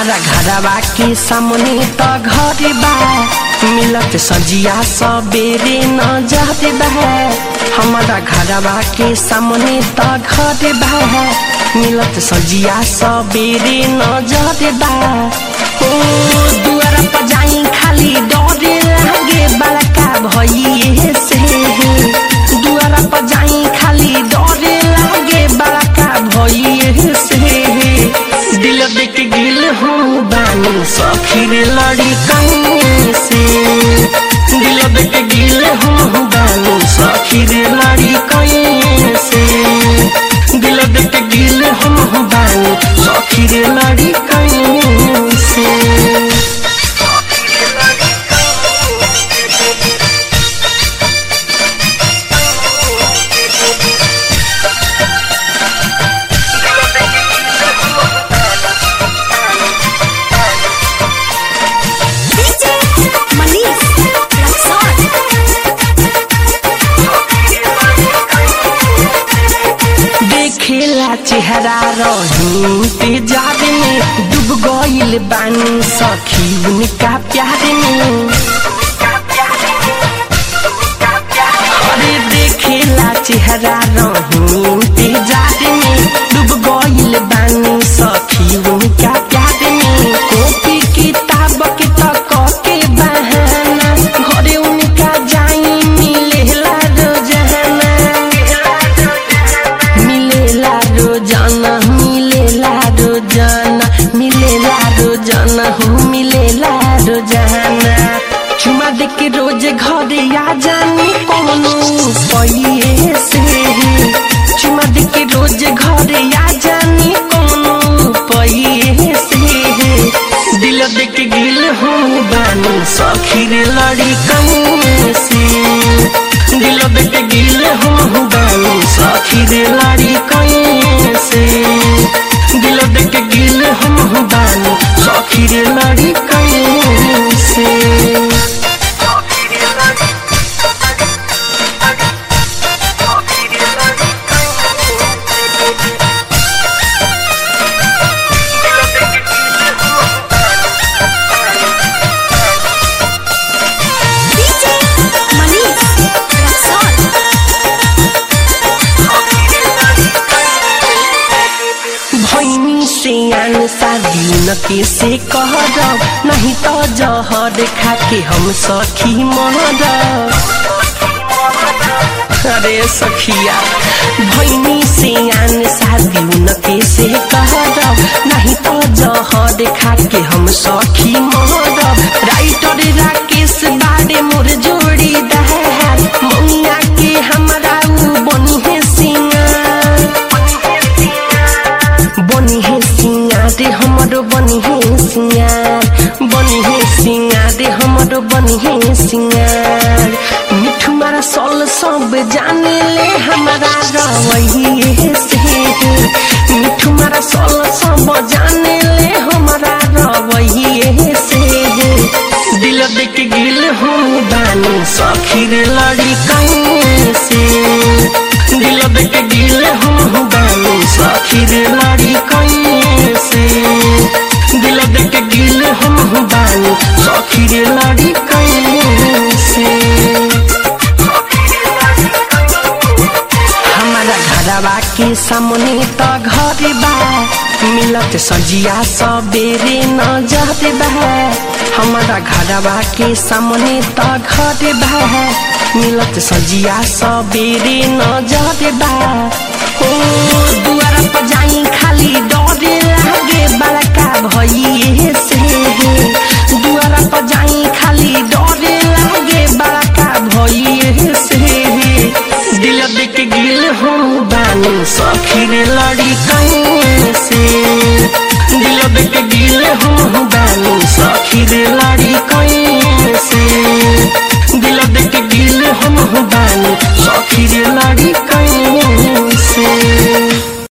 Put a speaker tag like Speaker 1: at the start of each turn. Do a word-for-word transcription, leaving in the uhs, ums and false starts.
Speaker 1: हमारा घरवा के सामने तो घर बा, मिलत सजिया सबेरे न जाते बा। हमारा घरवा के सामने तो घर बा, मिलत सजिया सबेरे न जाते बा। ओ दुआरा पर जाई खाली डरे लागे बड़का भइए से, दुआरा पर जाई खाली डरे लागे बड़का भइए से। दिल देख गिल हूँ बानी सखी रे लड़ी कहीं से, दिल देख गिल हूँ बानी सखी रे लड़ी कहीं से, दिल देख गिल हूँ बानी सखी रे लड़ी कहीं से। चेहरा रही तेजाब में डूब गइल बानी सखी उनका प्यार में। अरे देखेला चेहरा रही तेजाब में डूब गइल बानी सखी उनका प्यार में। कॉपी किताब के तक के बहाना घरे उनका जाई मिलेला रोजाना, मिलेला रोजाना मिलेला रोजाना मिलेला रोजाना हो मिलेला रोजाना। चुमा दे के रोज घरे आ जानी कोनो पइए से, चुमा दे के रोज घरे आ जानी कोनो पइए से। दिल दे के गिल हूँ बानी सखी रे लड़ी कहीं से, दिल दे के गिल हूँ बानी सखी रे लड़ी कहीं से, दिल दे के गिल हूँ बानी सखी रे लड़ी कहीं से। शादी न कैसे कहब, नहीं तो जहर खा के हम सखी मरब। अरे सखिया भैनी से आन शादी न कैसे कहब, नहीं तो जहर खा के हम सखी मरब। राइटर राकेश बाड़े मोर जोड़ी दहार, मौनिया के हमरा उ बनी है सिंगार, बनी है सिंगार हमरो बनी है सिंगार, बनी है सिंगार हमरो बनी है सिंगार। मिठू मारा सोल सब जाने ले हमारा रवैये से, मिठू मारा सोल सब जाने ले हमारा रवैये से। दिल देख गिल हूँ बानी सखी रे लड़ी कहीं से, दिल देख गिल हूँ बानी सखी रे लड़ी कहीं से, दिल देख गिल हूँ बानी सखी रे लड़ी कहीं से। हमारा घरवा के सामने तो घर बा, मिलत सजिया सबेरे न जाते बा। हमारा घरवा के सामने तो घर बा, मिलत सजिया सबेरे न जाते बा। ओ दुआरा पर जाई खाली डरे लागे बड़का भइए से, दुआरा पर जाई खाली डरे लागे बड़का भइए से। दिल देख गिल हूँ बानी सखी रे लड़ी कहीं से, दिल देख गिल हूँ बानी सखी रे लड़ी कहीं से, दिल देख गिल हूँ बानी सखी रे लड़ी